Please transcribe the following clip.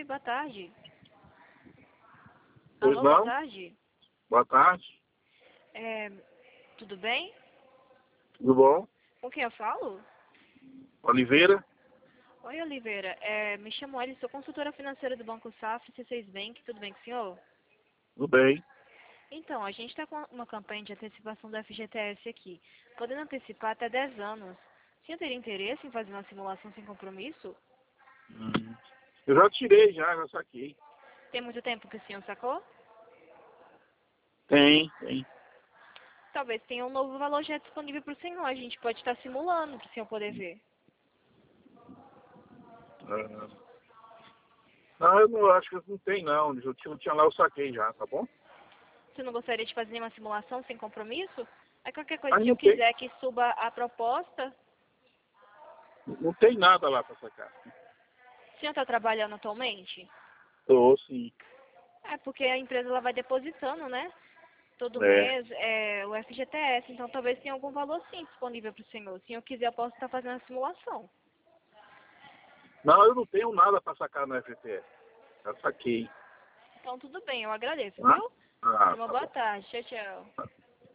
boa tarde. Pois Alô, não? boa tarde. Boa tarde. Tudo bem? Tudo bom? Com quem eu falo? Oliveira? Oi, Oliveira. Me chamo Eli, sou consultora financeira do Banco Safra C6 Bank. Tudo bem com o senhor? Tudo bem. Então, a gente está com uma campanha de antecipação do FGTS aqui, podendo antecipar até 10 anos. O senhor teria interesse em fazer uma simulação sem compromisso? Eu já tirei, já saquei. Tem muito tempo que o senhor sacou? Tem. Talvez tenha um novo valor já disponível para o senhor. A gente pode estar simulando para o senhor poder ver. Não, eu não acho que não tem não. Eu tinha lá, eu saquei já, tá bom? Você não gostaria de fazer nenhuma simulação sem compromisso? Aí qualquer coisa, Mas se eu não tem, quiser que suba a proposta, não tem nada lá pra sacar. o senhor está trabalhando atualmente? Tô, sim. É porque a empresa ela vai depositando, né? Todo É. mês o FGTS, então talvez tenha algum valor sim disponível para o senhor. Se eu quiser, eu posso estar fazendo a simulação. Não, eu não tenho nada pra sacar no FGTS. Já saquei. Então tudo bem, eu agradeço, Tá? viu? Ah, Tenha uma tá boa bom. tarde. Tchau, tchau.